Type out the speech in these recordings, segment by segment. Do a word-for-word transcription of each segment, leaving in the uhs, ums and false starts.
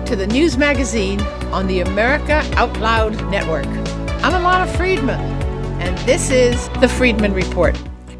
to the news magazine on the America Out Loud Network. I'm Alana Friedman, and this is the Friedman Report.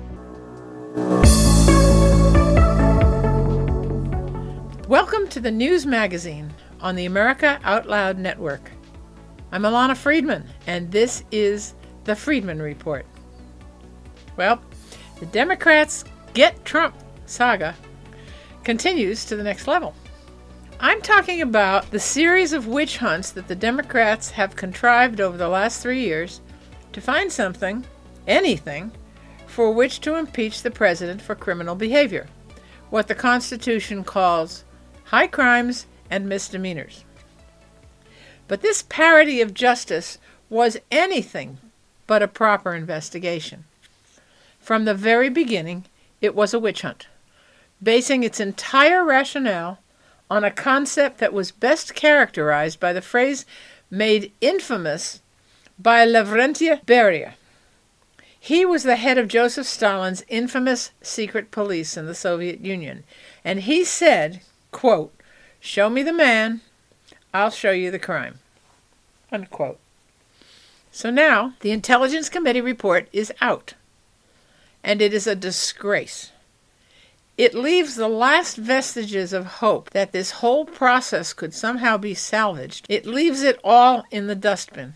Welcome to the news magazine on the America Out Loud Network. I'm Alana Friedman, and this is the Friedman Report. Well, the Democrats' Get Trump saga continues to the next level. I'm talking about the series of witch hunts that the Democrats have contrived over the last three years to find something, anything, for which to impeach the president for criminal behavior, what the Constitution calls high crimes and misdemeanors. But this parody of justice was anything but a proper investigation. From the very beginning, it was a witch hunt, basing its entire rationale on a concept that was best characterized by the phrase made infamous by Lavrentiy Beria. He was the head of Joseph Stalin's infamous secret police in the Soviet Union, and he said, quote, "Show me the man, I'll show you the crime," unquote. So now the Intelligence Committee report is out, and it is a disgrace. It leaves the last vestiges of hope that this whole process could somehow be salvaged. It leaves it all in the dustbin.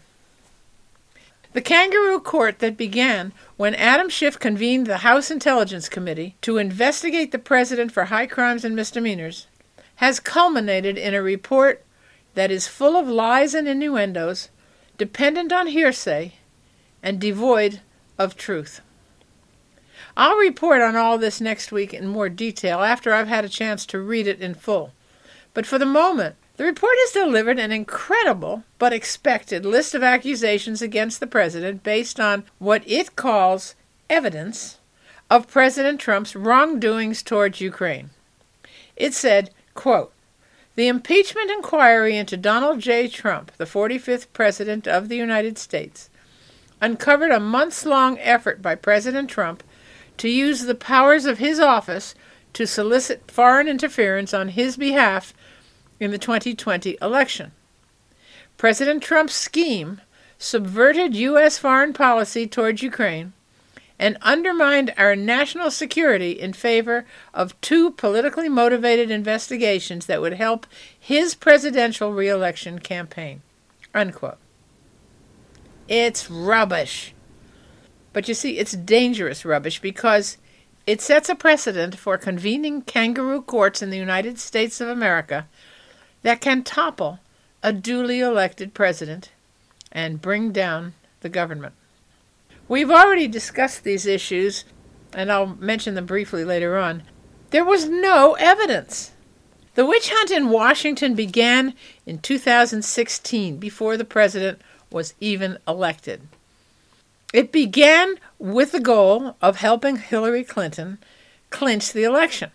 The kangaroo court that began when Adam Schiff convened the House Intelligence Committee to investigate the president for high crimes and misdemeanors has culminated in a report that is full of lies and innuendos, dependent on hearsay, and devoid of truth. I'll report on all this next week in more detail after I've had a chance to read it in full. But for the moment, the report has delivered an incredible but expected list of accusations against the president based on what it calls evidence of President Trump's wrongdoings towards Ukraine. It said, quote, "The impeachment inquiry into Donald J. Trump, the forty-fifth President of the United States, uncovered a months-long effort by President Trump to use the powers of his office to solicit foreign interference on his behalf in the twenty twenty election. President Trump's scheme subverted U S foreign policy towards Ukraine and undermined our national security in favor of two politically motivated investigations that would help his presidential re-election campaign," unquote. It's rubbish. But you see, it's dangerous rubbish because it sets a precedent for convening kangaroo courts in the United States of America that can topple a duly elected president and bring down the government. We've already discussed these issues, and I'll mention them briefly later on. There was no evidence. The witch hunt in Washington began in two thousand sixteen, before the president was even elected. It began with the goal of helping Hillary Clinton clinch the election.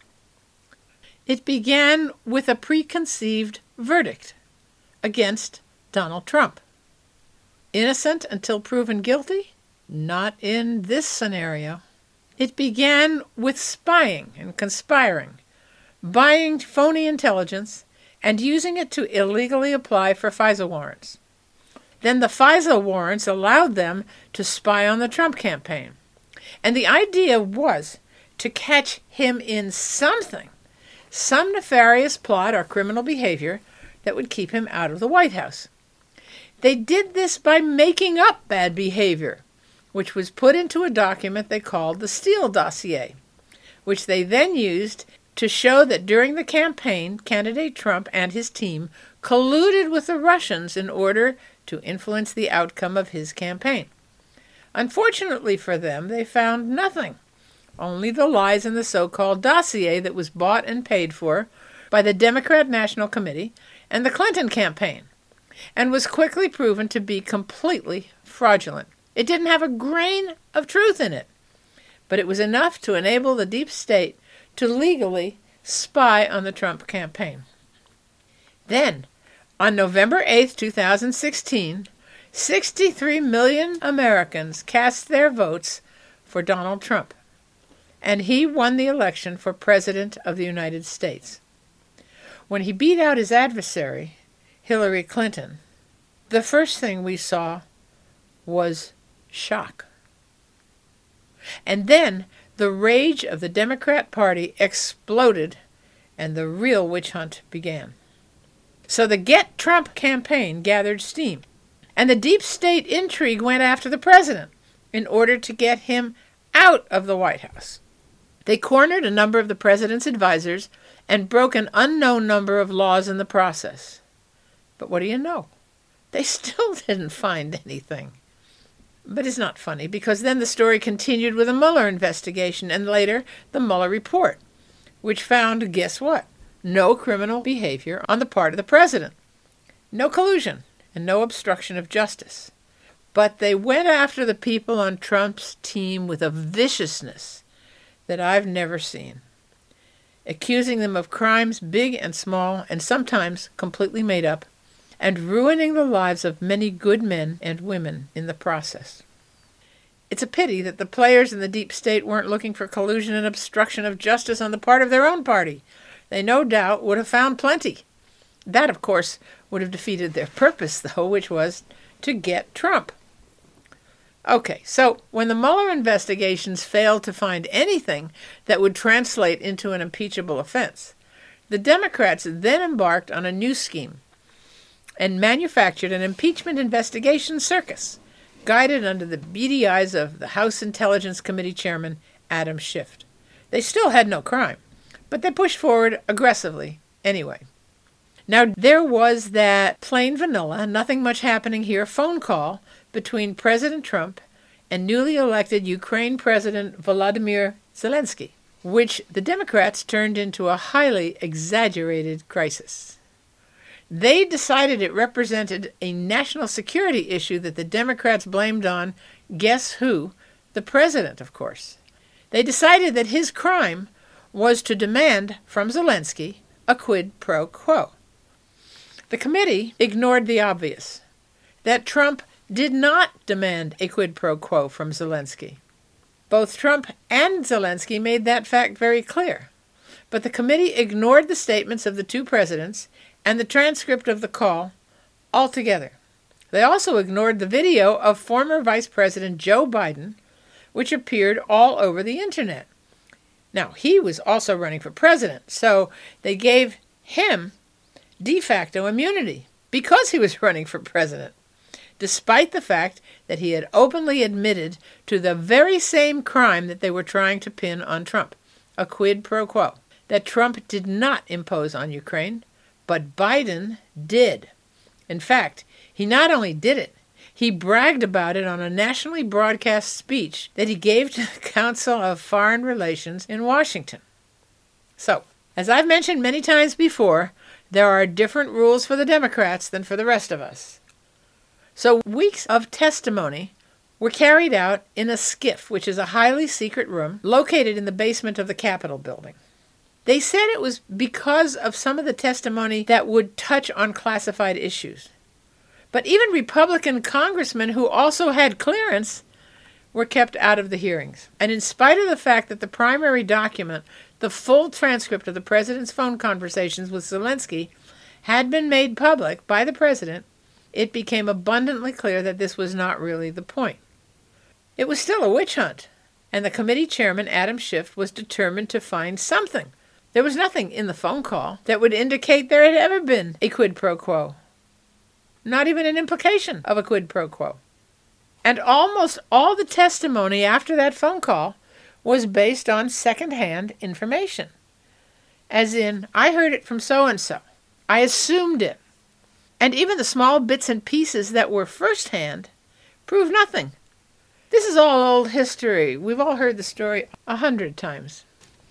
It began with a preconceived verdict against Donald Trump. Innocent until proven guilty? Not in this scenario. It began with spying and conspiring, buying phony intelligence, and using it to illegally apply for FISA warrants. Then the FISA warrants allowed them to spy on the Trump campaign. And the idea was to catch him in something, some nefarious plot or criminal behavior that would keep him out of the White House. They did this by making up bad behavior, which was put into a document they called the Steele dossier, which they then used to show that during the campaign, candidate Trump and his team colluded with the Russians in order to influence the outcome of his campaign. Unfortunately for them, they found nothing, only the lies in the so-called dossier that was bought and paid for by the Democrat National Committee and the Clinton campaign, and was quickly proven to be completely fraudulent. It didn't have a grain of truth in it, but it was enough to enable the deep state to legally spy on the Trump campaign. Then, on November eighth, two thousand sixteen, sixty-three million Americans cast their votes for Donald Trump, and he won the election for President of the United States. When he beat out his adversary, Hillary Clinton, the first thing we saw was shock. And then the rage of the Democrat Party exploded and the real witch hunt began. So the Get Trump campaign gathered steam, and the deep state intrigue went after the president in order to get him out of the White House. They cornered a number of the president's advisors and broke an unknown number of laws in the process. But what do you know? They still didn't find anything. But it's not funny, because then the story continued with a Mueller investigation and later the Mueller report, which found, guess what? No criminal behavior on the part of the president. No collusion and no obstruction of justice. But they went after the people on Trump's team with a viciousness that I've never seen, accusing them of crimes big and small and sometimes completely made up, and ruining the lives of many good men and women in the process. It's a pity that the players in the deep state weren't looking for collusion and obstruction of justice on the part of their own party. They no doubt would have found plenty. That, of course, would have defeated their purpose, though, which was to get Trump. Okay, so when the Mueller investigations failed to find anything that would translate into an impeachable offense, the Democrats then embarked on a new scheme and manufactured an impeachment investigation circus, guided under the beady eyes of the House Intelligence Committee Chairman Adam Schiff. They still had no crime, but they pushed forward aggressively anyway. Now, there was that plain vanilla, nothing much happening here phone call between President Trump and newly elected Ukraine President Volodymyr Zelensky, which the Democrats turned into a highly exaggerated crisis. They decided it represented a national security issue that the Democrats blamed on, guess who? The president, of course. They decided that his crime was to demand from Zelensky a quid pro quo. The committee ignored the obvious, that Trump did not demand a quid pro quo from Zelensky. Both Trump and Zelensky made that fact very clear. But the committee ignored the statements of the two presidents and the transcript of the call altogether. They also ignored the video of former Vice President Joe Biden, which appeared all over the internet. Now, he was also running for president, so they gave him de facto immunity because he was running for president, despite the fact that he had openly admitted to the very same crime that they were trying to pin on Trump, a quid pro quo, that Trump did not impose on Ukraine, but Biden did. In fact, he not only did it, he bragged about it on a nationally broadcast speech that he gave to the Council of Foreign Relations in Washington. So, as I've mentioned many times before, there are different rules for the Democrats than for the rest of us. So weeks of testimony were carried out in a SCIF, which is a highly secret room located in the basement of the Capitol building. They said it was because of some of the testimony that would touch on classified issues. But even Republican congressmen who also had clearance were kept out of the hearings. And in spite of the fact that the primary document, the full transcript of the president's phone conversations with Zelensky, had been made public by the president, it became abundantly clear that this was not really the point. It was still a witch hunt, and the committee chairman, Adam Schiff, was determined to find something. There was nothing in the phone call that would indicate there had ever been a quid pro quo. Not even an implication of a quid pro quo. And almost all the testimony after that phone call was based on second-hand information. As in, I heard it from so-and-so. I assumed it. And even the small bits and pieces that were first-hand proved nothing. This is all old history. We've all heard the story a hundred times.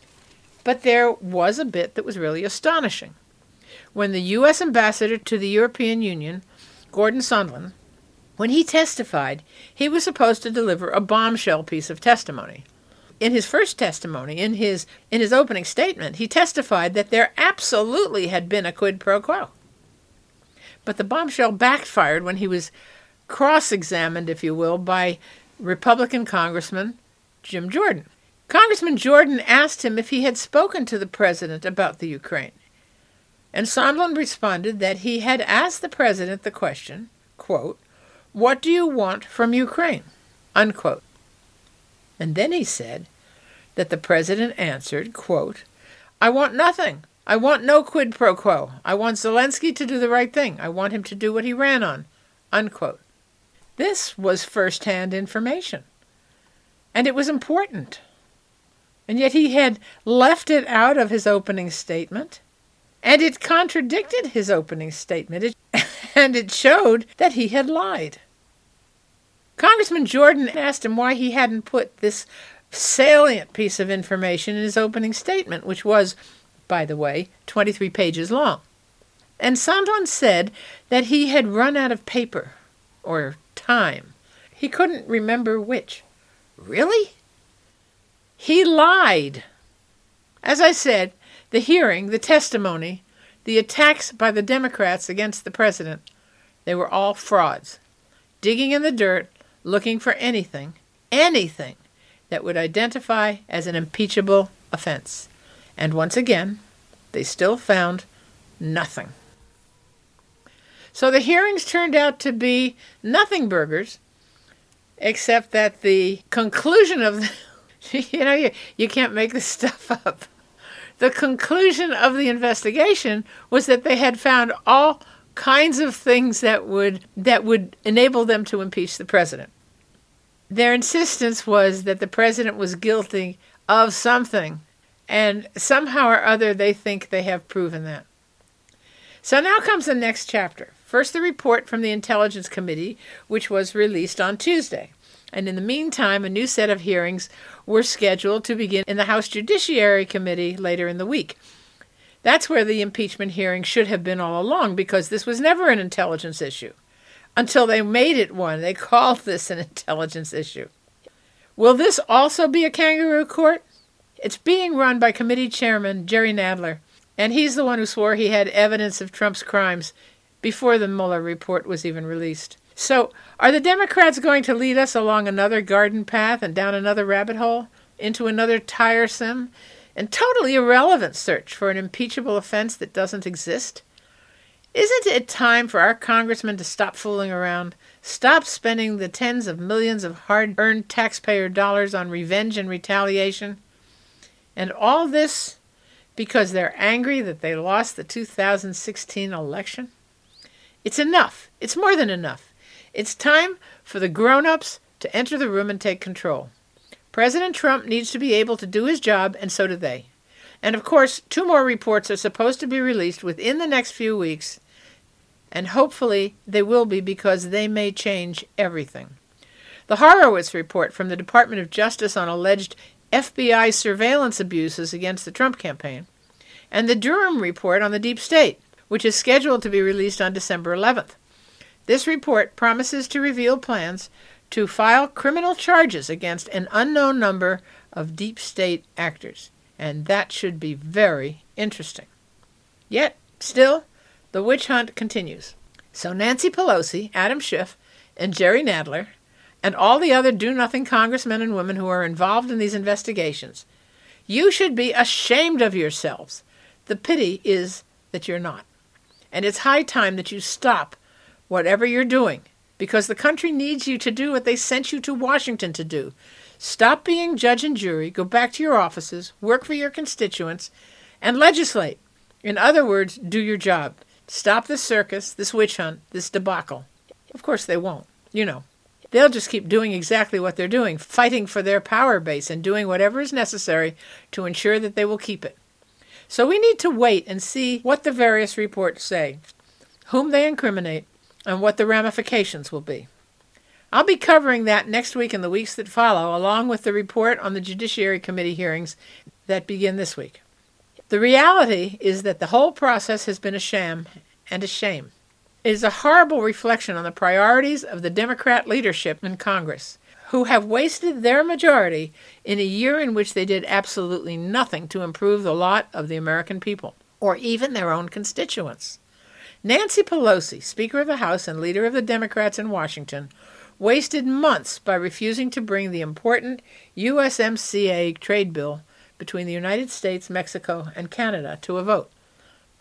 But there was a bit that was really astonishing. When the U S ambassador to the European Union, Gordon Sondland, when he testified, he was supposed to deliver a bombshell piece of testimony. In his first testimony, in his in his opening statement, he testified that there absolutely had been a quid pro quo. But the bombshell backfired when he was cross-examined, if you will, by Republican Congressman Jim Jordan. Congressman Jordan asked him if he had spoken to the president about the Ukraine. And Sondland responded that he had asked the president the question, quote, "What do you want from Ukraine?" unquote. And then he said that the president answered, quote, "I want nothing. I want no quid pro quo. I want Zelensky to do the right thing. I want him to do what he ran on," unquote. This was first-hand information, and it was important. And yet he had left it out of his opening statement, and it contradicted his opening statement, it, and it showed that he had lied. Congressman Jordan asked him why he hadn't put this salient piece of information in his opening statement, which was, by the way, twenty-three pages long. And Sondland said that he had run out of paper, or time. He couldn't remember which. Really? He lied. As I said, the hearing, the testimony, the attacks by the Democrats against the president, they were all frauds, digging in the dirt, looking for anything, anything that would identify as an impeachable offense. And once again, they still found nothing. So the hearings turned out to be nothing burgers, except that the conclusion of the, you know, you, you can't make this stuff up. The conclusion of the investigation was that they had found all kinds of things that would that would enable them to impeach the president. Their insistence was that the president was guilty of something, and somehow or other they think they have proven that. So now comes the next chapter. First, the report from the Intelligence Committee, which was released on Tuesday. And in the meantime, a new set of hearings were scheduled to begin in the House Judiciary Committee later in the week. That's where the impeachment hearing should have been all along, because this was never an intelligence issue. Until they made it one. They called this an intelligence issue. Will this also be a kangaroo court? It's being run by committee chairman Jerry Nadler, and he's the one who swore he had evidence of Trump's crimes before the Mueller report was even released. So, are the Democrats going to lead us along another garden path and down another rabbit hole, into another tiresome and totally irrelevant search for an impeachable offense that doesn't exist? Isn't it time for our congressmen to stop fooling around, stop spending the tens of millions of hard-earned taxpayer dollars on revenge and retaliation? And all this because they're angry that they lost the two thousand sixteen election? It's enough. It's more than enough. It's time for the grown-ups to enter the room and take control. President Trump needs to be able to do his job, and so do they. And of course, two more reports are supposed to be released within the next few weeks, and hopefully they will be, because they may change everything. The Horowitz report from the Department of Justice on alleged F B I surveillance abuses against the Trump campaign, and the Durham report on the deep state, which is scheduled to be released on December eleventh. This report promises to reveal plans to file criminal charges against an unknown number of deep state actors, and that should be very interesting. Yet, still, the witch hunt continues. So Nancy Pelosi, Adam Schiff, and Jerry Nadler, and all the other do-nothing congressmen and women who are involved in these investigations, you should be ashamed of yourselves. The pity is that you're not. And it's high time that you stop whatever you're doing, because the country needs you to do what they sent you to Washington to do. Stop being judge and jury, go back to your offices, work for your constituents, and legislate. In other words, do your job. Stop this circus, this witch hunt, this debacle. Of course they won't, you know. They'll just keep doing exactly what they're doing, fighting for their power base and doing whatever is necessary to ensure that they will keep it. So we need to wait and see what the various reports say, whom they incriminate, and what the ramifications will be. I'll be covering that next week and the weeks that follow, along with the report on the Judiciary Committee hearings that begin this week. The reality is that the whole process has been a sham and a shame. It is a horrible reflection on the priorities of the Democrat leadership in Congress, who have wasted their majority in a year in which they did absolutely nothing to improve the lot of the American people, or even their own constituents. Nancy Pelosi, Speaker of the House and leader of the Democrats in Washington, wasted months by refusing to bring the important U S M C A trade bill between the United States, Mexico, and Canada to a vote.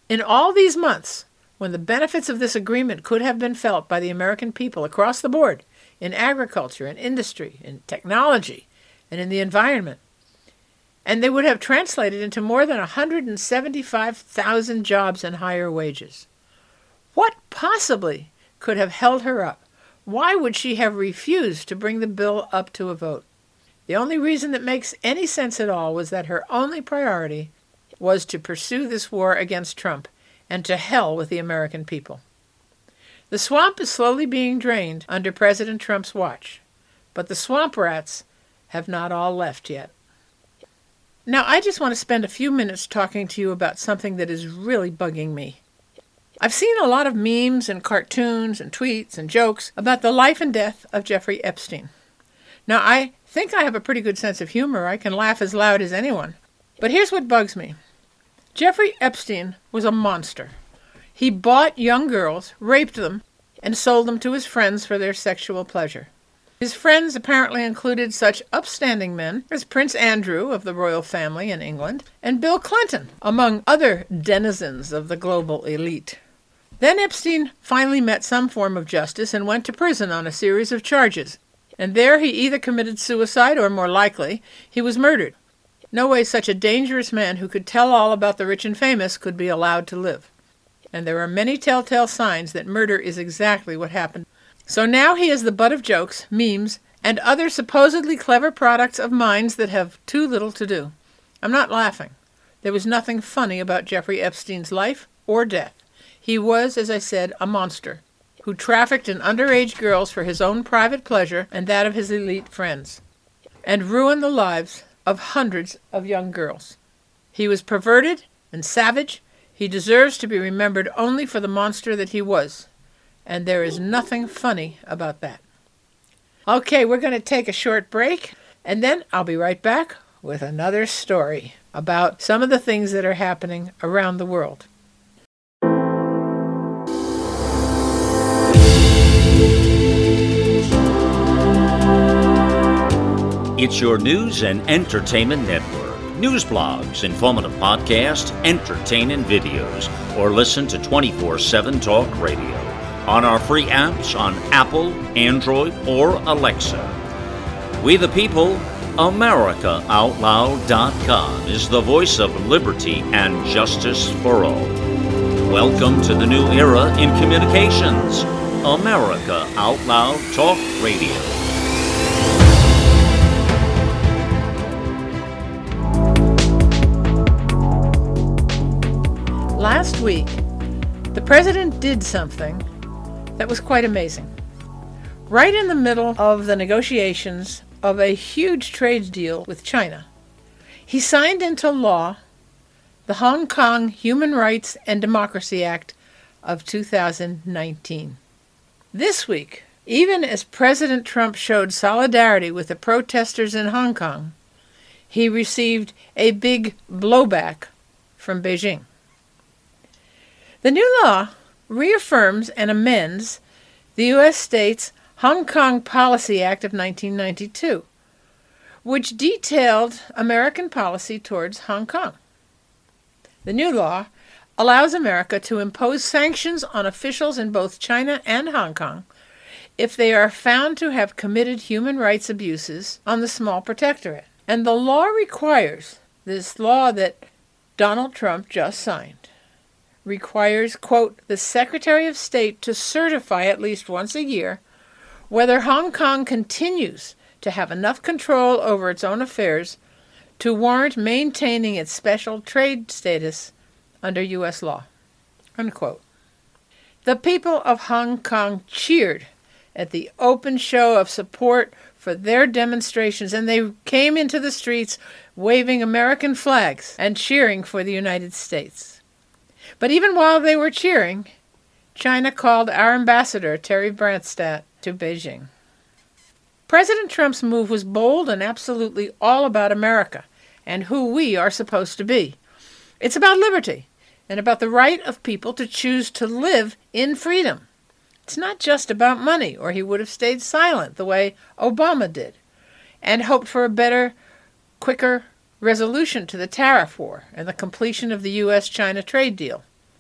In all these months, when the benefits of this agreement could have been felt by the American people across the board, in agriculture, in industry, in technology, and in the environment, and they would have translated into more than one hundred seventy-five thousand jobs and higher wages. What possibly could have held her up? Why would she have refused to bring the bill up to a vote? The only reason that makes any sense at all was that her only priority was to pursue this war against Trump, and to hell with the American people. The swamp is slowly being drained under President Trump's watch, but the swamp rats have not all left yet. Now, I just want to spend a few minutes talking to you about something that is really bugging me. I've seen a lot of memes and cartoons and tweets and jokes about the life and death of Jeffrey Epstein. Now, I think I have a pretty good sense of humor. I can laugh as loud as anyone. But here's what bugs me. Jeffrey Epstein was a monster. He bought young girls, raped them, and sold them to his friends for their sexual pleasure. His friends apparently included such upstanding men as Prince Andrew of the royal family in England and Bill Clinton, among other denizens of the global elite. Then Epstein finally met some form of justice and went to prison on a series of charges. And there he either committed suicide or, more likely, he was murdered. No way such a dangerous man who could tell all about the rich and famous could be allowed to live. And there are many telltale signs that murder is exactly what happened. So now he is the butt of jokes, memes, and other supposedly clever products of minds that have too little to do. I'm not laughing. There was nothing funny about Jeffrey Epstein's life or death. He was, as I said, a monster who trafficked in underage girls for his own private pleasure and that of his elite friends, and ruined the lives of hundreds of young girls. He was perverted and savage. He deserves to be remembered only for the monster that he was. And there is nothing funny about that. Okay, we're going to take a short break, and then I'll be right back with another story about some of the things that are happening around the world. It's your news and entertainment network. News blogs, informative podcasts, entertaining videos, or listen to twenty-four seven Talk Radio on our free apps on Apple, Android, or Alexa. We the people, America Out Loud dot com is the voice of liberty and justice for all. Welcome to the new era in communications. America Out Loud Talk Radio. Last week, the president did something that was quite amazing. Right in the middle of the negotiations of a huge trade deal with China, he signed into law the Hong Kong Human Rights and Democracy Act of two thousand nineteen. This week, even as President Trump showed solidarity with the protesters in Hong Kong, he received a big blowback from Beijing. The new law reaffirms and amends the U S state's Hong Kong Policy Act of nineteen ninety-two, which detailed American policy towards Hong Kong. The new law allows America to impose sanctions on officials in both China and Hong Kong if they are found to have committed human rights abuses on the small protectorate. And the law requires, this law that Donald Trump just signed, requires, quote, the Secretary of State to certify at least once a year whether Hong Kong continues to have enough control over its own affairs to warrant maintaining its special trade status under U S law, unquote. The people of Hong Kong cheered at the open show of support for their demonstrations, and they came into the streets waving American flags and cheering for the United States. But even while they were cheering, China called our ambassador, Terry Branstad, to Beijing. President Trump's move was bold and absolutely all about America and who we are supposed to be. It's about liberty and about the right of people to choose to live in freedom. It's not just about money, or he would have stayed silent the way Obama did and hoped for a better, quicker resolution to the tariff war and the completion of the U S China trade deal.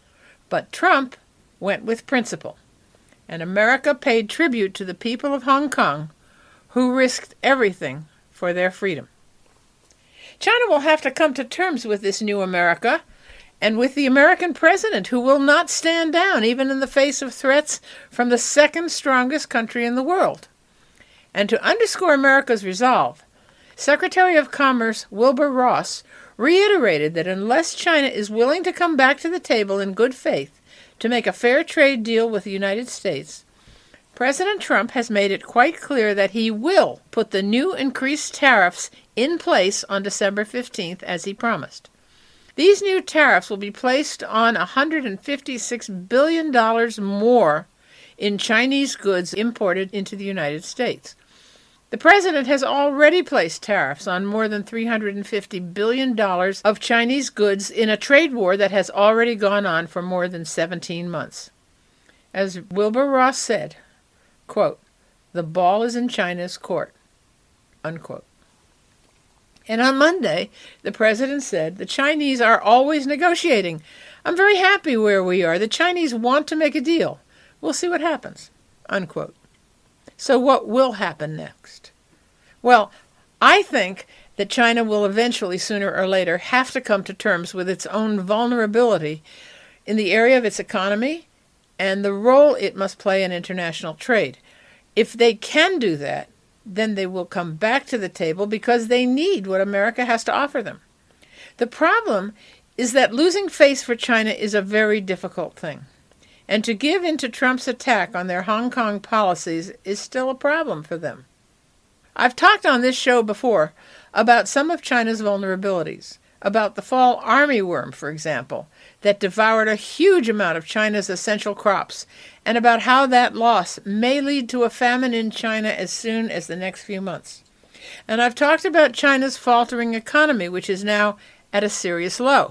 But Trump went with principle, and America paid tribute to the people of Hong Kong who risked everything for their freedom. China will have to come to terms with this new America and with the American president, who will not stand down even in the face of threats from the second strongest country in the world. And to underscore America's resolve, Secretary of Commerce Wilbur Ross reiterated that unless China is willing to come back to the table in good faith to make a fair trade deal with the United States, President Trump has made it quite clear that he will put the new increased tariffs in place on December fifteenth, as he promised. These new tariffs will be placed on one hundred fifty-six billion dollars more in Chinese goods imported into the United States. The president has already placed tariffs on more than three hundred fifty billion dollars of Chinese goods in a trade war that has already gone on for more than seventeen months. As Wilbur Ross said, quote, "The ball is in China's court," unquote. And on Monday, the president said, "The Chinese are always negotiating. I'm very happy where we are. The Chinese want to make a deal. We'll see what happens," unquote. So what will happen next? Well, I think that China will eventually, sooner or later, have to come to terms with its own vulnerability in the area of its economy and the role it must play in international trade. If they can do that, then they will come back to the table because they need what America has to offer them. The problem is that losing face for China is a very difficult thing. And to give in to Trump's attack on their Hong Kong policies is still a problem for them. I've talked on this show before about some of China's vulnerabilities, about the fall armyworm, for example, that devoured a huge amount of China's essential crops, and about how that loss may lead to a famine in China as soon as the next few months. And I've talked about China's faltering economy, which is now at a serious low.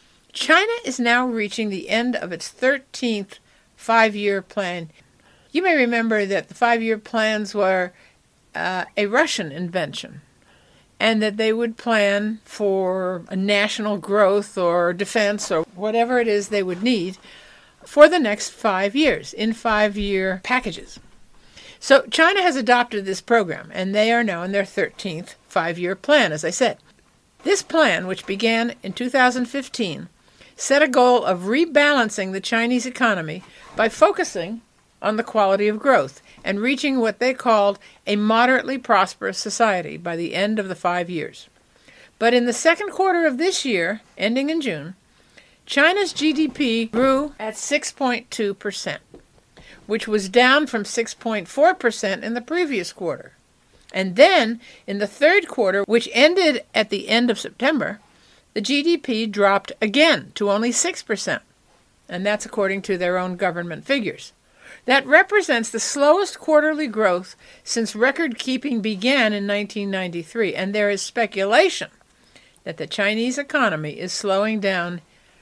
China is now reaching the end of its thirteenth five-year plan. You may remember that the five-year plans were uh, a Russian invention, and that they would plan for a national growth or defense or whatever it is they would need for the next five years in five-year packages. So China has adopted this program, and they are now in their thirteenth five-year plan, as I said. This plan, which began in two thousand fifteen, set a goal of rebalancing the Chinese economy by focusing on the quality of growth and reaching what they called a moderately prosperous society by the end of the five years. But in the second quarter of this year, ending in June, China's G D P grew at six point two percent, which was down from six point four percent in the previous quarter. And then, in the third quarter, which ended at the end of September, the G D P dropped again to only six percent, and that's according to their own government figures. That represents the slowest quarterly growth since record-keeping began in nineteen ninety-three, and there is speculation that the Chinese economy is slowing down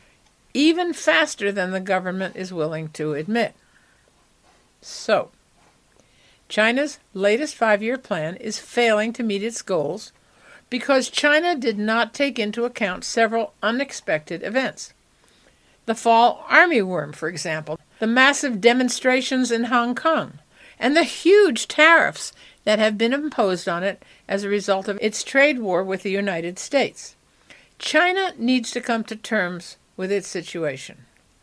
even faster than the government is willing to admit. So, China's latest five-year plan is failing to meet its goals because China did not take into account several unexpected events. The fall armyworm, for example, the massive demonstrations in Hong Kong, and the huge tariffs that have been imposed on it as a result of its trade war with the United States. China needs to come to terms with its situation.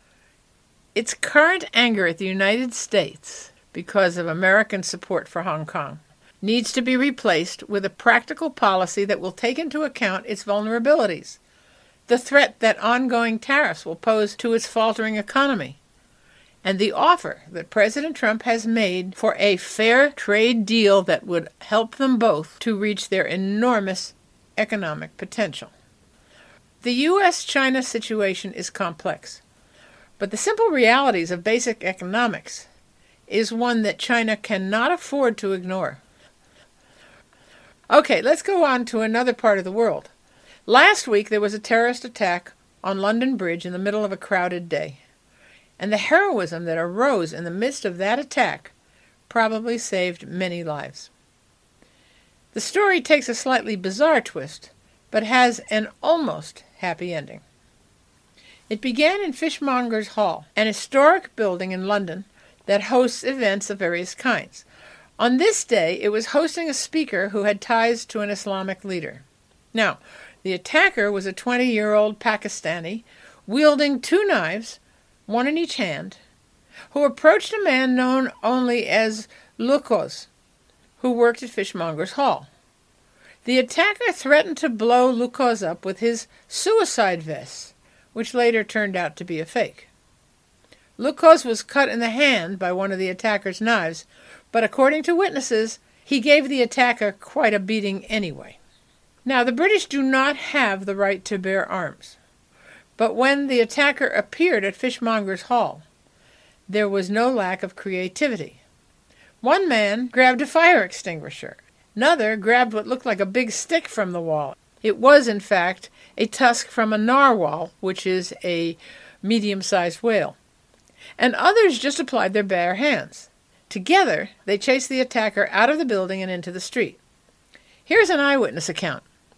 Its current anger at the United States because of American support for Hong Kong needs to be replaced with a practical policy that will take into account its vulnerabilities, the threat that ongoing tariffs will pose to its faltering economy, and the offer that President Trump has made for a fair trade deal that would help them both to reach their enormous economic potential. The U S China situation is complex, but the simple realities of basic economics is one that China cannot afford to ignore. Okay, let's go on to another part of the world. Last week there was a terrorist attack on London Bridge in the middle of a crowded day, and the heroism that arose in the midst of that attack probably saved many lives. The story takes a slightly bizarre twist, but has an almost happy ending. It began in Fishmongers Hall, an historic building in London that hosts events of various kinds. On this day, it was hosting a speaker who had ties to an Islamic leader. Now, the attacker was a twenty-year-old Pakistani wielding two knives, one in each hand, who approached a man known only as Lukoz, who worked at Fishmongers Hall. The attacker threatened to blow Lukoz up with his suicide vest, which later turned out to be a fake. Lukoz was cut in the hand by one of the attacker's knives, but according to witnesses, he gave the attacker quite a beating anyway. Now, the British do not have the right to bear arms, but when the attacker appeared at Fishmongers Hall, there was no lack of creativity. One man grabbed a fire extinguisher. Another grabbed what looked like a big stick from the wall. It was, in fact, a tusk from a narwhal, which is a medium-sized whale. And others just applied their bare hands. Together, they chased the attacker out of the building and into the street. Here's an eyewitness account.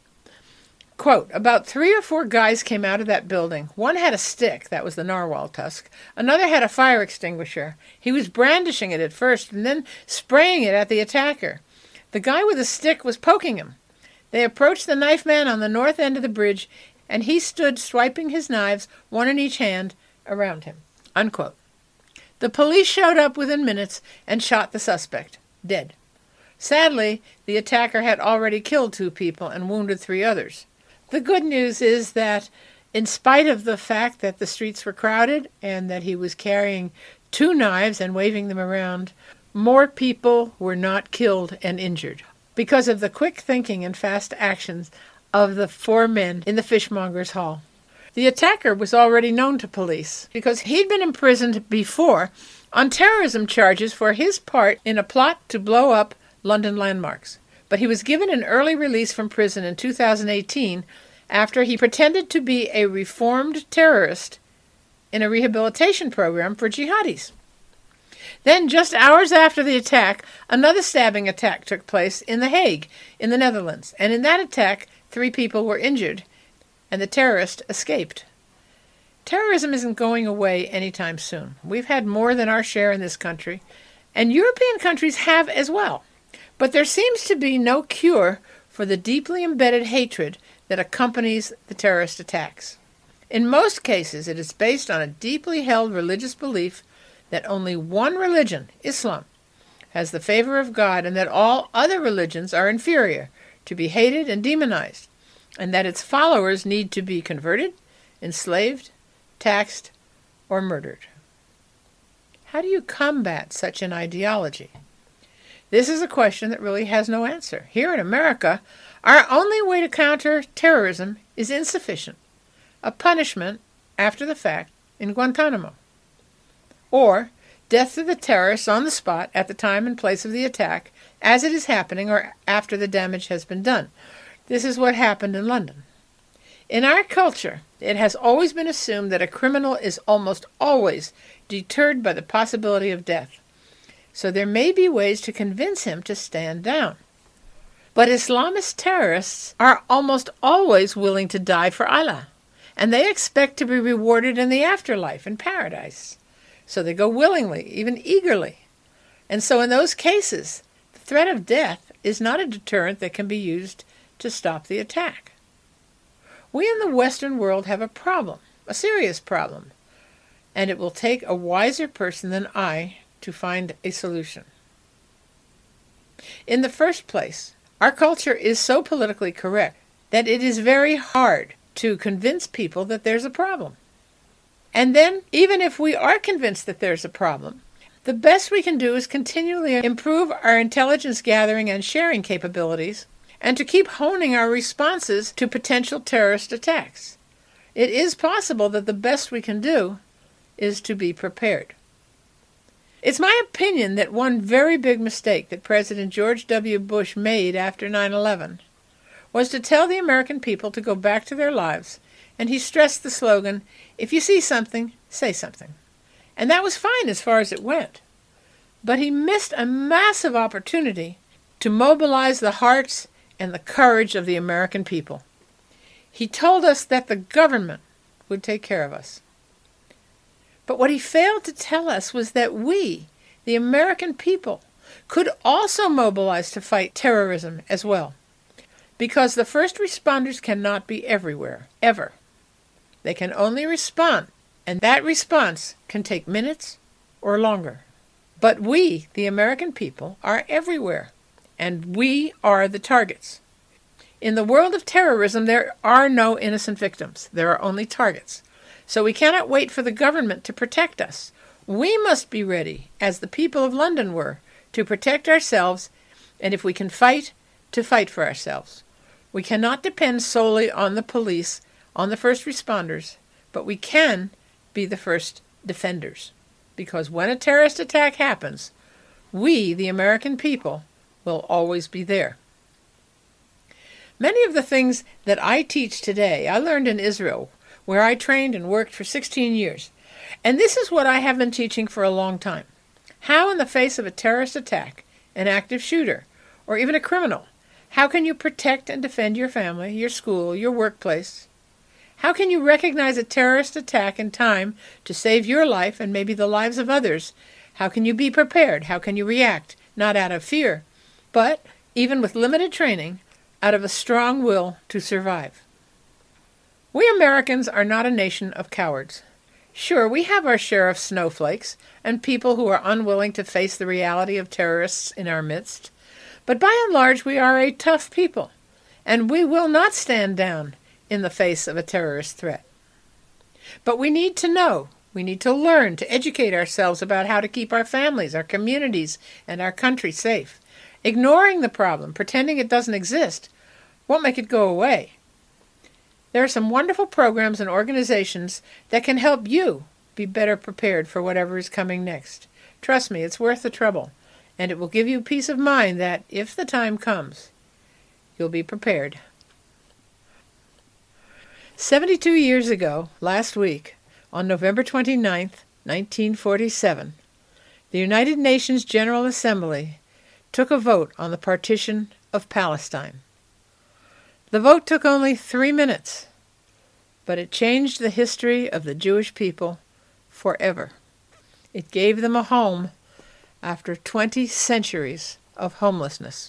Quote, about three or four guys came out of that building. One had a stick, that was the narwhal tusk. Another had a fire extinguisher. He was brandishing it at first and then spraying it at the attacker. The guy with the stick was poking him. They approached the knife man on the north end of the bridge, and he stood swiping his knives, one in each hand, around him. Unquote. The police showed up within minutes and shot the suspect, dead. Sadly, the attacker had already killed two people and wounded three others. The good news is that, in spite of the fact that the streets were crowded and that he was carrying two knives and waving them around, more people were not killed and injured because of the quick thinking and fast actions of the four men in the Fishmongers Hall. The attacker was already known to police because he'd been imprisoned before on terrorism charges for his part in a plot to blow up London landmarks. But he was given an early release from prison in two thousand eighteen after he pretended to be a reformed terrorist in a rehabilitation program for jihadis. Then, just hours after the attack, another stabbing attack took place in The Hague, in the Netherlands, and in that attack, three people were injured, and the terrorist escaped. Terrorism isn't going away anytime soon. We've had more than our share in this country, and European countries have as well. But there seems to be no cure for the deeply embedded hatred that accompanies the terrorist attacks. In most cases, it is based on a deeply held religious belief that only one religion, Islam, has the favor of God and that all other religions are inferior, to be hated and demonized, and that its followers need to be converted, enslaved, taxed, or murdered. How do you combat such an ideology? This is a question that really has no answer. Here in America, our only way to counter terrorism is insufficient. A punishment, after the fact, in Guantanamo. Or death to the terrorists on the spot at the time and place of the attack, as it is happening or after the damage has been done. This is what happened in London. In our culture, it has always been assumed that a criminal is almost always deterred by the possibility of death. So there may be ways to convince him to stand down. But Islamist terrorists are almost always willing to die for Allah, and they expect to be rewarded in the afterlife, in paradise. So they go willingly, even eagerly. And so in those cases, the threat of death is not a deterrent that can be used to stop the attack. We in the Western world have a problem, a serious problem, and it will take a wiser person than I to find a solution. In the first place, our culture is so politically correct that it is very hard to convince people that there's a problem. And then, even if we are convinced that there's a problem, the best we can do is continually improve our intelligence gathering and sharing capabilities and to keep honing our responses to potential terrorist attacks. It is possible that the best we can do is to be prepared. It's my opinion that one very big mistake that President George W. Bush made after nine eleven was to tell the American people to go back to their lives, and he stressed the slogan, if you see something, say something. And that was fine as far as it went. But he missed a massive opportunity to mobilize the hearts and the courage of the American people. He told us that the government would take care of us. But what he failed to tell us was that we, the American people, could also mobilize to fight terrorism as well. Because the first responders cannot be everywhere, ever. They can only respond, and that response can take minutes or longer. But we, the American people, are everywhere, and we are the targets. In the world of terrorism, there are no innocent victims. There are only targets. So we cannot wait for the government to protect us. We must be ready, as the people of London were, to protect ourselves, and if we can fight, to fight for ourselves. We cannot depend solely on the police, on the first responders, but we can be the first defenders. Because when a terrorist attack happens, we, the American people, will always be there. Many of the things that I teach today, I learned in Israel, where I trained and worked for sixteen years. And this is what I have been teaching for a long time. How, in the face of a terrorist attack, an active shooter, or even a criminal, how can you protect and defend your family, your school, your workplace? How can you recognize a terrorist attack in time to save your life and maybe the lives of others? How can you be prepared? How can you react? Not out of fear, but, even with limited training, out of a strong will to survive. We Americans are not a nation of cowards. Sure, we have our share of snowflakes and people who are unwilling to face the reality of terrorists in our midst, but by and large we are a tough people, and we will not stand down in the face of a terrorist threat. But we need to know, we need to learn, to educate ourselves about how to keep our families, our communities, and our country safe. Ignoring the problem, pretending it doesn't exist, won't make it go away. There are some wonderful programs and organizations that can help you be better prepared for whatever is coming next. Trust me, it's worth the trouble, and it will give you peace of mind that, if the time comes, you'll be prepared. Seventy-two years ago, last week, on November twenty-ninth, nineteen forty-seven, the United Nations General Assembly took a vote on the partition of Palestine. The vote took only three minutes, but it changed the history of the Jewish people forever. It gave them a home after twenty centuries of homelessness.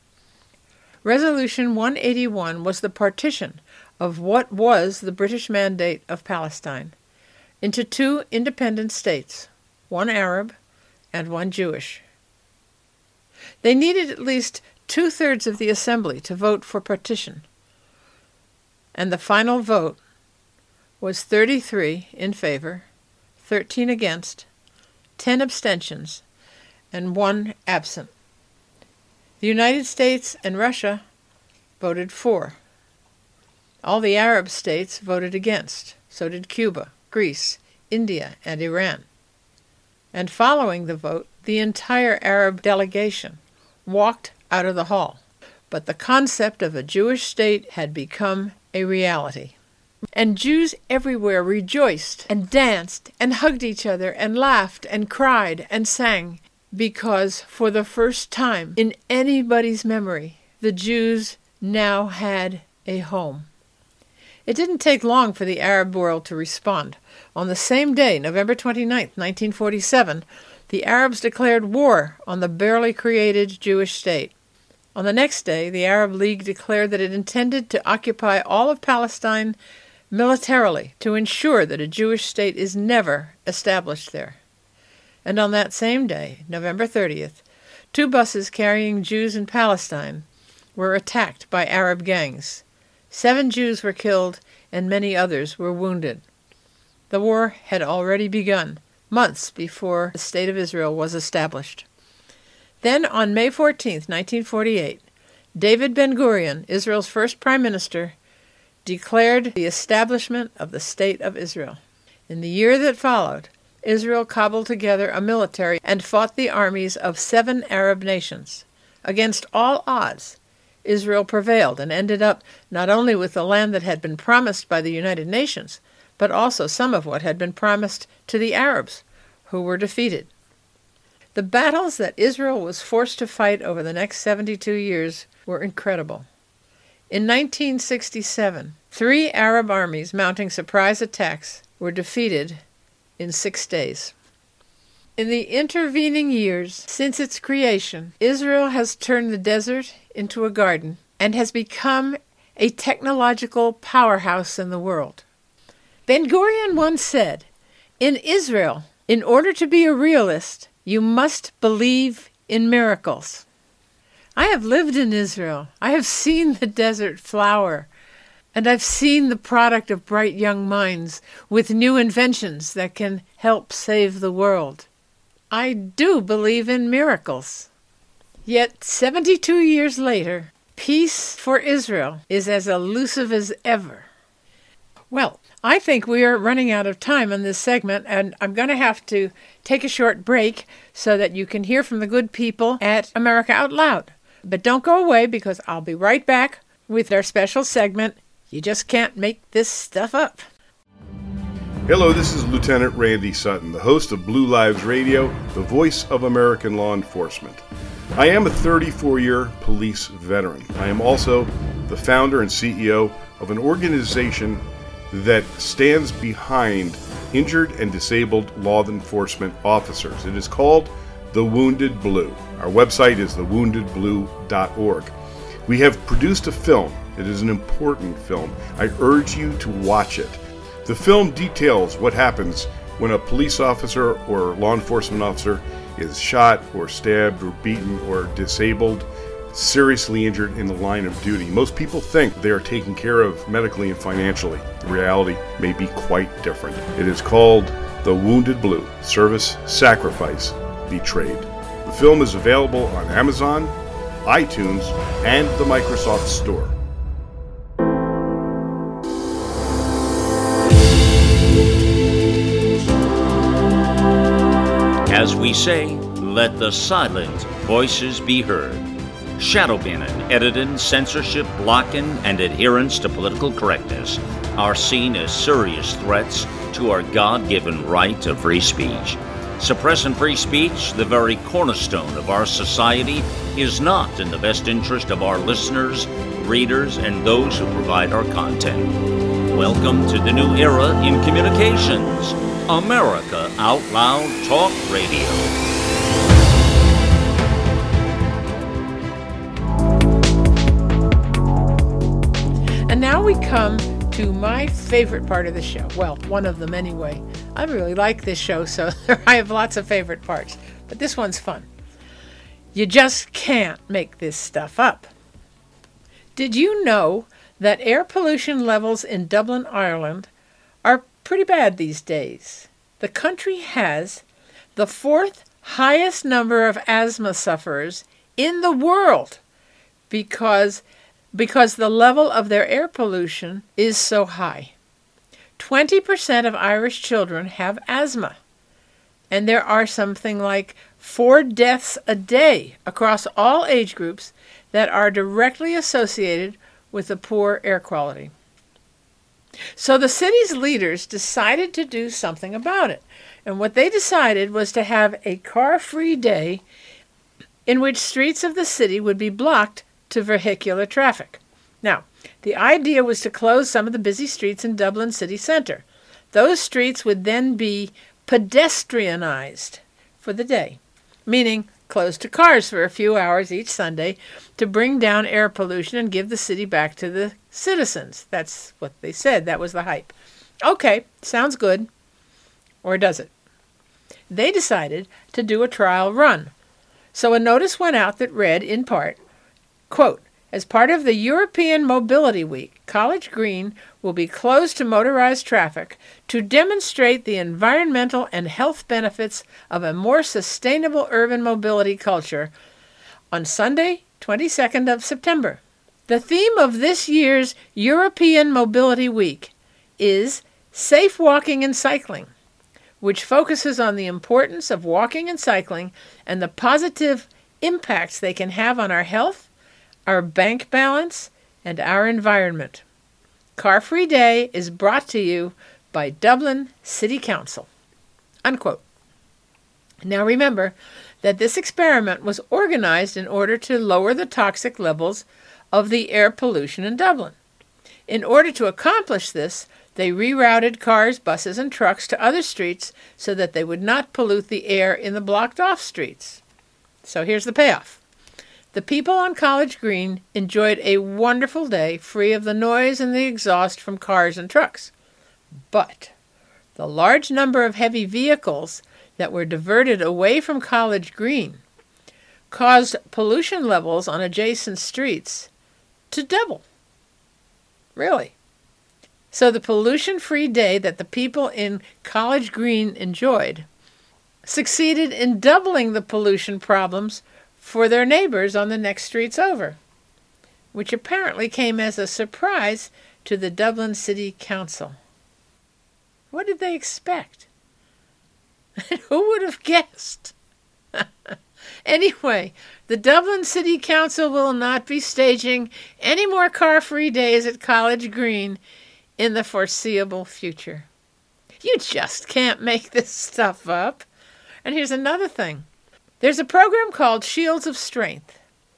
Resolution one eighty-one was the partition of what was the British Mandate of Palestine into two independent states, one Arab and one Jewish. They needed at least two-thirds of the assembly to vote for partition, and the final vote was thirty-three in favor, thirteen against, ten abstentions, and one absent. The United States and Russia voted for. All the Arab states voted against. So did Cuba, Greece, India, and Iran. And following the vote, the entire Arab delegation walked out of the hall. But the concept of a Jewish state had become a reality. And Jews everywhere rejoiced and danced and hugged each other and laughed and cried and sang, because for the first time in anybody's memory, the Jews now had a home. It didn't take long for the Arab world to respond. On the same day, November twenty-ninth, nineteen forty-seven, the Arabs declared war on the barely created Jewish state. On the next day, the Arab League declared that it intended to occupy all of Palestine militarily to ensure that a Jewish state is never established there. And on that same day, November thirtieth, two buses carrying Jews in Palestine were attacked by Arab gangs. Seven Jews were killed and many others were wounded. The war had already begun, months before the State of Israel was established. Then, on May fourteenth, nineteen forty-eight, David Ben-Gurion, Israel's first prime minister, declared the establishment of the State of Israel. In the year that followed, Israel cobbled together a military and fought the armies of seven Arab nations. Against all odds, Israel prevailed and ended up not only with the land that had been promised by the United Nations, but also some of what had been promised to the Arabs, who were defeated. The battles that Israel was forced to fight over the next seventy-two years were incredible. In nineteen sixty-seven, Three Arab armies mounting surprise attacks were defeated in six days. In the intervening years since its creation, Israel has turned the desert into a garden and has become a technological powerhouse in the world. Ben-Gurion once said, "In Israel, in order to be a realist, you must believe in miracles." I have lived in Israel. I have seen the desert flower, and I've seen the product of bright young minds with new inventions that can help save the world. I do believe in miracles. Yet seventy-two years later, peace for Israel is as elusive as ever. Well, I think we are running out of time on this segment, and I'm going to have to take a short break so that you can hear from the good people at America Out Loud. But don't go away, because I'll be right back with our special segment, You Just Can't Make This Stuff Up. Hello, this is Lieutenant Randy Sutton, the host of Blue Lives Radio, the voice of American law enforcement. I am a thirty-four-year police veteran. I am also the founder and C E O of an organization that stands behind injured and disabled law enforcement officers. It is called The Wounded Blue. Our website is the wounded blue dot org. We have produced a film. It is an important film. I urge you to watch it. The film details what happens when a police officer or law enforcement officer is shot or stabbed or beaten or disabled, seriously injured in the line of duty. Most people think they are taken care of medically and financially. The reality may be quite different. It is called The Wounded Blue: Service, Sacrifice, Betrayed. The film is available on Amazon, iTunes, and the Microsoft Store. As we say, let the silent voices be heard. Shadow banning, editing, censorship, blocking, and adherence to political correctness are seen as serious threats to our God-given right to free speech. Suppressing free speech, the very cornerstone of our society, is not in the best interest of our listeners, readers, and those who provide our content. Welcome to the new era in communications. America Out Loud Talk Radio. And now we come to my favorite part of the show. Well, one of them anyway. I really like this show, so I have lots of favorite parts. But this one's fun. You just can't make this stuff up. Did you know that air pollution levels in Dublin, Ireland are pretty bad these days? The country has the fourth highest number of asthma sufferers in the world because, because the level of their air pollution is so high. twenty percent of Irish children have asthma, and there are something like four deaths a day across all age groups that are directly associated with the poor air quality. So the city's leaders decided to do something about it. And what they decided was to have a car-free day in which streets of the city would be blocked to vehicular traffic. Now, the idea was to close some of the busy streets in Dublin city centre. Those streets would then be pedestrianized for the day, meaning closed to cars for a few hours each Sunday to bring down air pollution and give the city back to the citizens. That's what they said. That was the hype. Okay, sounds good. Or does it? They decided to do a trial run. So a notice went out that read, in part, quote, "As part of the European Mobility Week, College Green will be closed to motorized traffic to demonstrate the environmental and health benefits of a more sustainable urban mobility culture on Sunday, twenty-second of September. The theme of this year's European Mobility Week is Safe Walking and Cycling, which focuses on the importance of walking and cycling and the positive impacts they can have on our health, our bank balance, and our environment. Car-Free Day is brought to you by Dublin City Council." Unquote. Now remember that this experiment was organized in order to lower the toxic levels of the air pollution in Dublin. In order to accomplish this, they rerouted cars, buses, and trucks to other streets so that they would not pollute the air in the blocked-off streets. So here's the payoff. The people on College Green enjoyed a wonderful day free of the noise and the exhaust from cars and trucks. But the large number of heavy vehicles that were diverted away from College Green caused pollution levels on adjacent streets to double. Really. So the pollution-free day that the people in College Green enjoyed succeeded in doubling the pollution problems for their neighbors on the next streets over, which apparently came as a surprise to the Dublin City Council. What did they expect? Who would have guessed? Anyway, the Dublin City Council will not be staging any more car-free days at College Green in the foreseeable future. You just can't make this stuff up. And here's another thing. There's a program called Shields of Strength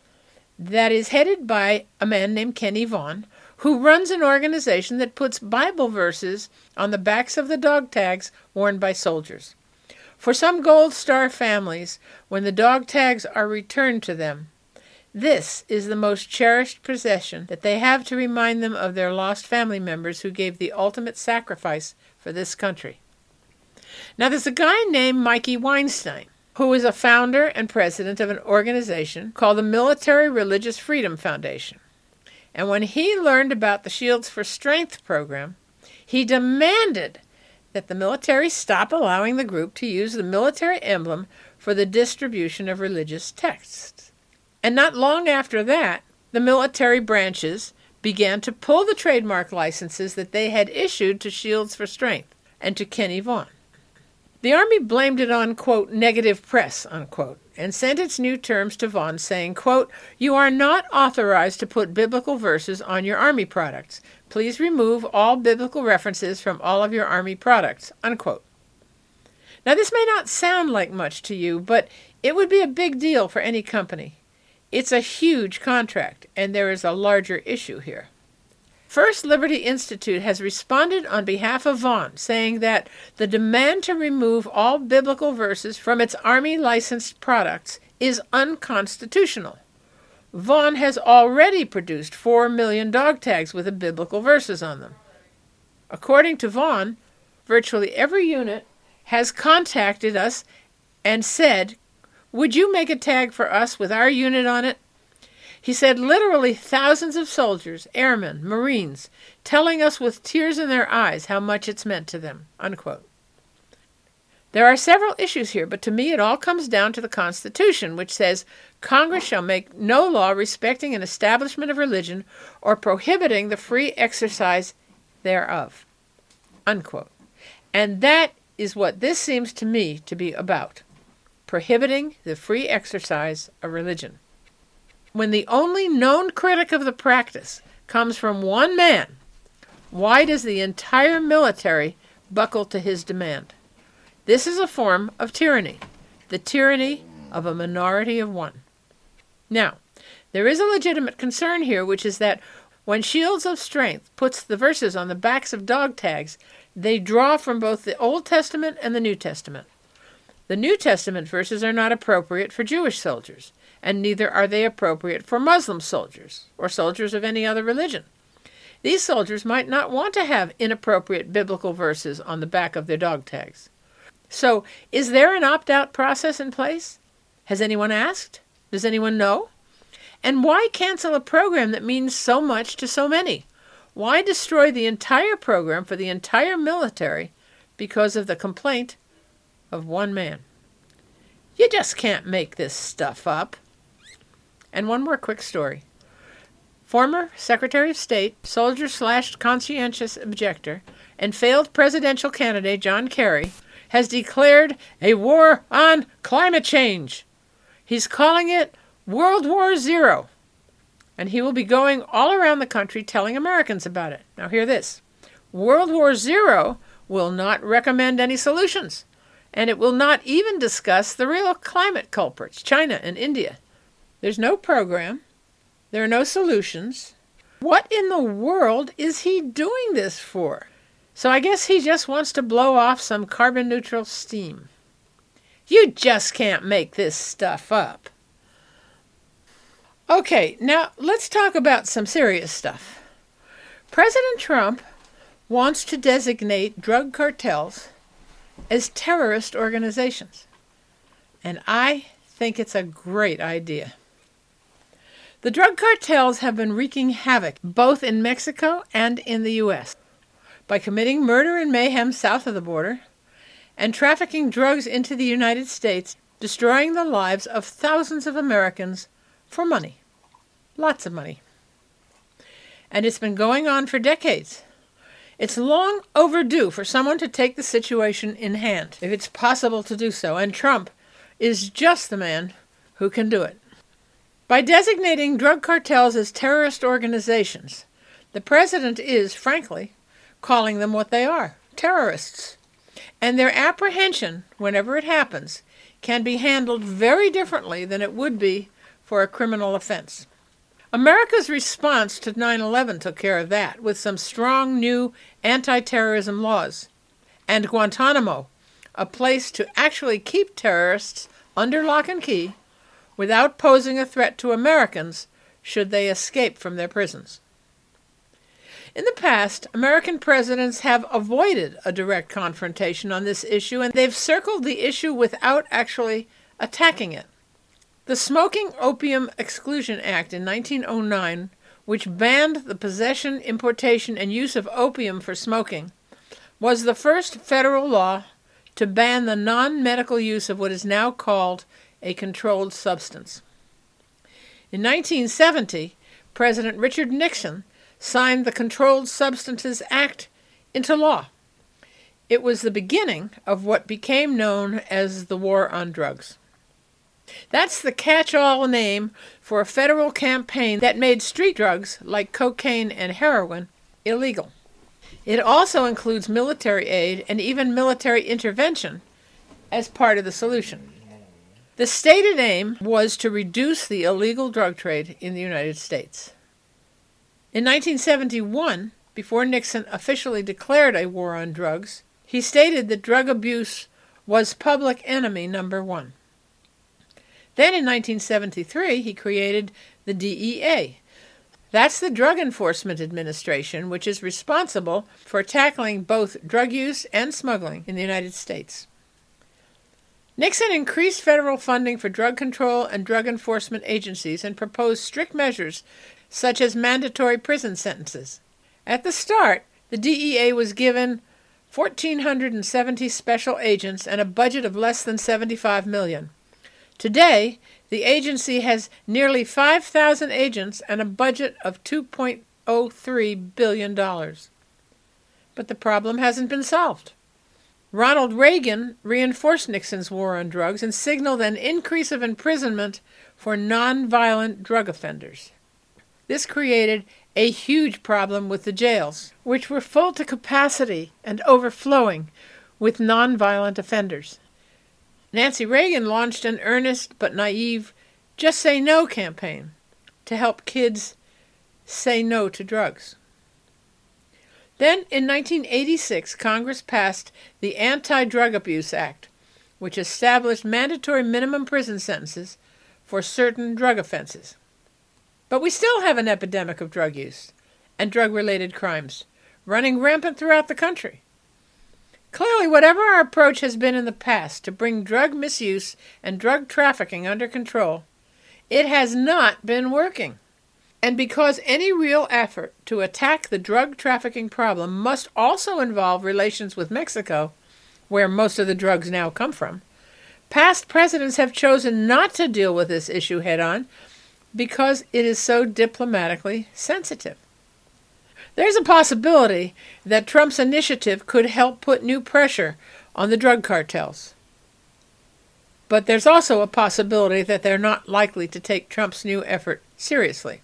that is headed by a man named Kenny Vaughan, who runs an organization that puts Bible verses on the backs of the dog tags worn by soldiers. For some Gold Star families, when the dog tags are returned to them, this is the most cherished possession that they have to remind them of their lost family members who gave the ultimate sacrifice for this country. Now, there's a guy named Mikey Weinstein, who is a founder and president of an organization called the Military Religious Freedom Foundation. And when he learned about the Shields for Strength program, he demanded that the military stop allowing the group to use the military emblem for the distribution of religious texts. And not long after that, the military branches began to pull the trademark licenses that they had issued to Shields for Strength and to Kenny Vaughan. The Army blamed it on, quote, negative press, unquote, and sent its new terms to Vaughan saying, quote, you are not authorized to put biblical verses on your Army products. Please remove all biblical references from all of your Army products, unquote. Now, this may not sound like much to you, but it would be a big deal for any company. It's a huge contract, and there is a larger issue here. First Liberty Institute has responded on behalf of Vaughan, saying that the demand to remove all biblical verses from its Army-licensed products is unconstitutional. Vaughan has already produced four million dog tags with the biblical verses on them. According to Vaughan, virtually every unit has contacted us and said, would you make a tag for us with our unit on it? He said literally thousands of soldiers, airmen, Marines, telling us with tears in their eyes how much it's meant to them, unquote. There are several issues here, but to me it all comes down to the Constitution, which says Congress shall make no law respecting an establishment of religion or prohibiting the free exercise thereof, unquote. And that is what this seems to me to be about, prohibiting the free exercise of religion. When the only known critic of the practice comes from one man, why does the entire military buckle to his demand? This is a form of tyranny, the tyranny of a minority of one. Now, there is a legitimate concern here, which is that when Shields of Strength puts the verses on the backs of dog tags, they draw from both the Old Testament and the New Testament. The New Testament verses are not appropriate for Jewish soldiers, and neither are they appropriate for Muslim soldiers or soldiers of any other religion. These soldiers might not want to have inappropriate biblical verses on the back of their dog tags. So, is there an opt-out process in place? Has anyone asked? Does anyone know? And why cancel a program that means so much to so many? Why destroy the entire program for the entire military because of the complaint of one man? You just can't make this stuff up. And one more quick story. Former Secretary of State, soldier slash conscientious objector, and failed presidential candidate John Kerry has declared a war on climate change. He's calling it World War Zero. And he will be going all around the country telling Americans about it. Now hear this. World War Zero will not recommend any solutions. And it will not even discuss the real climate culprits, China and India. There's no program. There are no solutions. What in the world is he doing this for? So I guess he just wants to blow off some carbon-neutral steam. You just can't make this stuff up. Okay, now let's talk about some serious stuff. President Trump wants to designate drug cartels as terrorist organizations, and I think it's a great idea. The drug cartels have been wreaking havoc both in Mexico and in the U S by committing murder and mayhem south of the border and trafficking drugs into the United States, destroying the lives of thousands of Americans for money. Lots of money. And it's been going on for decades. It's long overdue for someone to take the situation in hand, if it's possible to do so, and Trump is just the man who can do it. By designating drug cartels as terrorist organizations, the president is, frankly, calling them what they are, terrorists. And their apprehension, whenever it happens, can be handled very differently than it would be for a criminal offense. America's response to nine eleven took care of that, with some strong new anti-terrorism laws, and Guantanamo, a place to actually keep terrorists under lock and key without posing a threat to Americans should they escape from their prisons. In the past, American presidents have avoided a direct confrontation on this issue, and they've circled the issue without actually attacking it. The Smoking Opium Exclusion Act in nineteen oh nine, which banned the possession, importation, and use of opium for smoking, was the first federal law to ban the non-medical use of what is now called a controlled substance. In nineteen seventy, President Richard Nixon signed the Controlled Substances Act into law. It was the beginning of what became known as the War on Drugs. That's the catch-all name for a federal campaign that made street drugs like cocaine and heroin illegal. It also includes military aid and even military intervention as part of the solution. The stated aim was to reduce the illegal drug trade in the United States. In nineteen seventy-one, before Nixon officially declared a war on drugs, he stated that drug abuse was public enemy number one. Then in nineteen seventy-three, he created the D E A. That's the Drug Enforcement Administration, which is responsible for tackling both drug use and smuggling in the United States. Nixon increased federal funding for drug control and drug enforcement agencies and proposed strict measures such as mandatory prison sentences. At the start, the D E A was given one thousand four hundred seventy special agents and a budget of less than seventy-five million dollars. Today, the agency has nearly five thousand agents and a budget of two point oh three billion dollars. But the problem hasn't been solved. Ronald Reagan reinforced Nixon's war on drugs and signaled an increase of imprisonment for nonviolent drug offenders. This created a huge problem with the jails, which were full to capacity and overflowing with nonviolent offenders. Nancy Reagan launched an earnest but naive Just Say No campaign to help kids say no to drugs. Then, in nineteen eighty-six, Congress passed the Anti-Drug Abuse Act, which established mandatory minimum prison sentences for certain drug offenses. But we still have an epidemic of drug use and drug-related crimes running rampant throughout the country. Clearly, whatever our approach has been in the past to bring drug misuse and drug trafficking under control, it has not been working. And because any real effort to attack the drug trafficking problem must also involve relations with Mexico, where most of the drugs now come from, past presidents have chosen not to deal with this issue head-on because it is so diplomatically sensitive. There's a possibility that Trump's initiative could help put new pressure on the drug cartels. But there's also a possibility that they're not likely to take Trump's new effort seriously.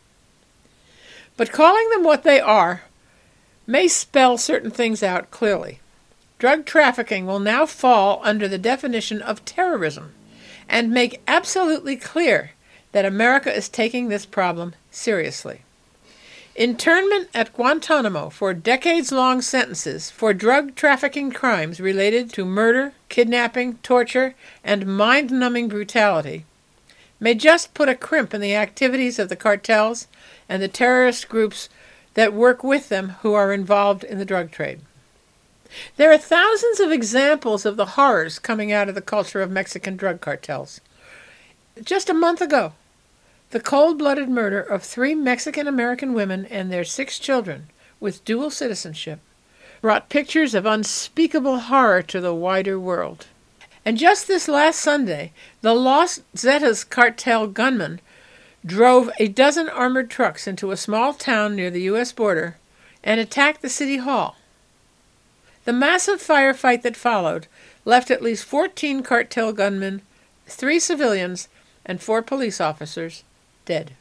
But calling them what they are may spell certain things out clearly. Drug trafficking will now fall under the definition of terrorism and make absolutely clear that America is taking this problem seriously. Internment at Guantanamo for decades-long sentences for drug trafficking crimes related to murder, kidnapping, torture, and mind-numbing brutality may just put a crimp in the activities of the cartels and the terrorist groups that work with them who are involved in the drug trade. There are thousands of examples of the horrors coming out of the culture of Mexican drug cartels. Just a month ago, the cold-blooded murder of three Mexican-American women and their six children with dual citizenship brought pictures of unspeakable horror to the wider world. And just this last Sunday, the Los Zetas cartel gunmen drove a dozen armored trucks into a small town near the U S border and attacked the city hall. The massive firefight that followed left at least fourteen cartel gunmen, three civilians, and four police officers dead.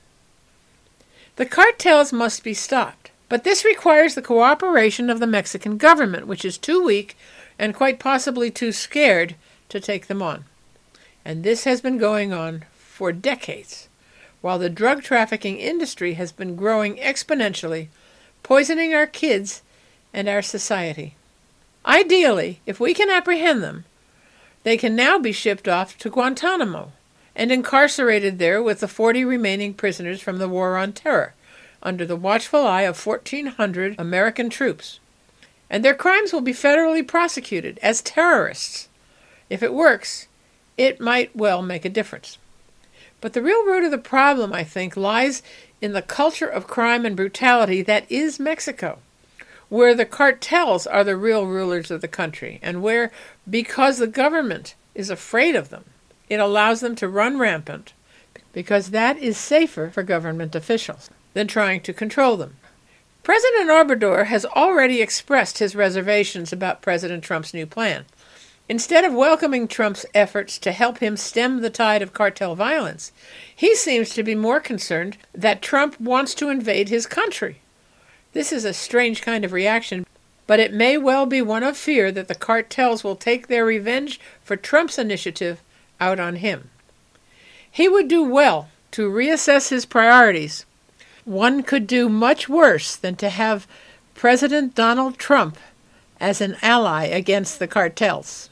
The cartels must be stopped, but this requires the cooperation of the Mexican government, which is too weak and quite possibly too scared to take them on. And this has been going on for decades, while the drug trafficking industry has been growing exponentially, poisoning our kids and our society. Ideally, if we can apprehend them, they can now be shipped off to Guantanamo and incarcerated there with the forty remaining prisoners from the War on Terror, under the watchful eye of fourteen hundred American troops. And their crimes will be federally prosecuted as terrorists. If it works, it might well make a difference. But the real root of the problem, I think, lies in the culture of crime and brutality that is Mexico, where the cartels are the real rulers of the country, and where, because the government is afraid of them, it allows them to run rampant, because that is safer for government officials than trying to control them. President Obrador has already expressed his reservations about President Trump's new plan. Instead of welcoming Trump's efforts to help him stem the tide of cartel violence, he seems to be more concerned that Trump wants to invade his country. This is a strange kind of reaction, but it may well be one of fear that the cartels will take their revenge for Trump's initiative out on him. He would do well to reassess his priorities. One could do much worse than to have President Donald Trump as an ally against the cartels.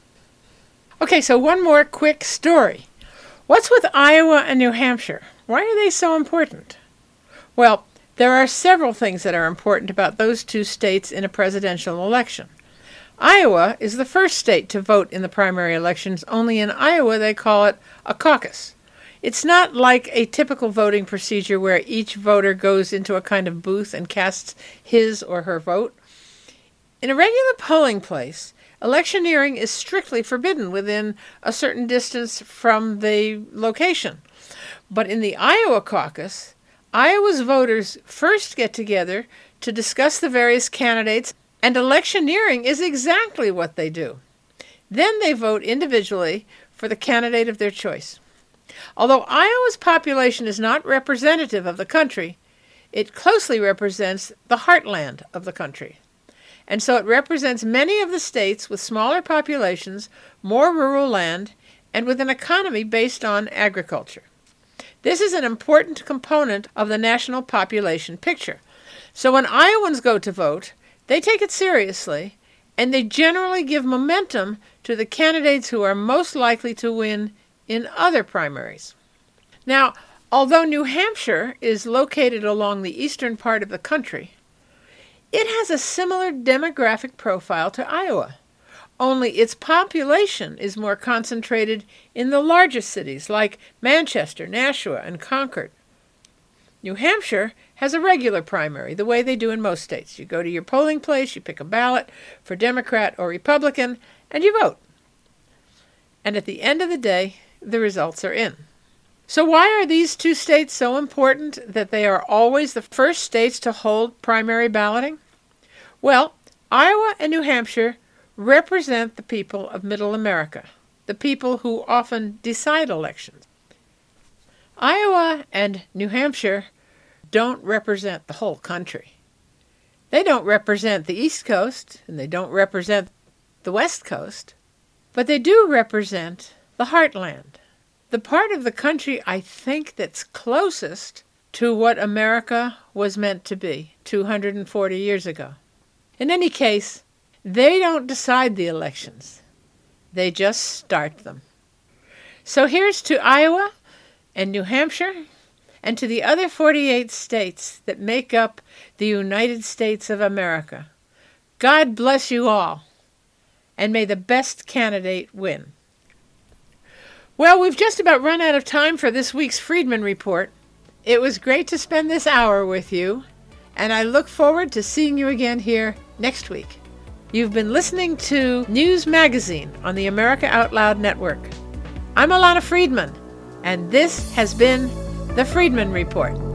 Okay, so one more quick story. What's with Iowa and New Hampshire? Why are they so important? Well, there are several things that are important about those two states in a presidential election. Iowa is the first state to vote in the primary elections, only in Iowa they call it a caucus. It's not like a typical voting procedure where each voter goes into a kind of booth and casts his or her vote. In a regular polling place, electioneering is strictly forbidden within a certain distance from the location. But in the Iowa caucus, Iowa's voters first get together to discuss the various candidates, and electioneering is exactly what they do. Then they vote individually for the candidate of their choice. Although Iowa's population is not representative of the country, it closely represents the heartland of the country. And so it represents many of the states with smaller populations, more rural land, and with an economy based on agriculture. This is an important component of the national population picture. So when Iowans go to vote, they take it seriously, and they generally give momentum to the candidates who are most likely to win in other primaries. Now, although New Hampshire is located along the eastern part of the country, it has a similar demographic profile to Iowa, only its population is more concentrated in the larger cities like Manchester, Nashua, and Concord. New Hampshire has a regular primary, the way they do in most states. You go to your polling place, you pick a ballot for Democrat or Republican, and you vote. And at the end of the day, the results are in. So why are these two states so important that they are always the first states to hold primary balloting? Well, Iowa and New Hampshire represent the people of Middle America, the people who often decide elections. Iowa and New Hampshire don't represent the whole country. They don't represent the East Coast, and they don't represent the West Coast, but they do represent the heartland, the part of the country I think that's closest to what America was meant to be two hundred forty years ago. In any case, they don't decide the elections. They just start them. So here's to Iowa and New Hampshire and to the other forty-eight states that make up the United States of America. God bless you all, and may the best candidate win. Well, we've just about run out of time for this week's Friedman Report. It was great to spend this hour with you, and I look forward to seeing you again here next week. You've been listening to News Magazine on the America Out Loud Network. I'm Alana Friedman, and this has been the Friedman Report.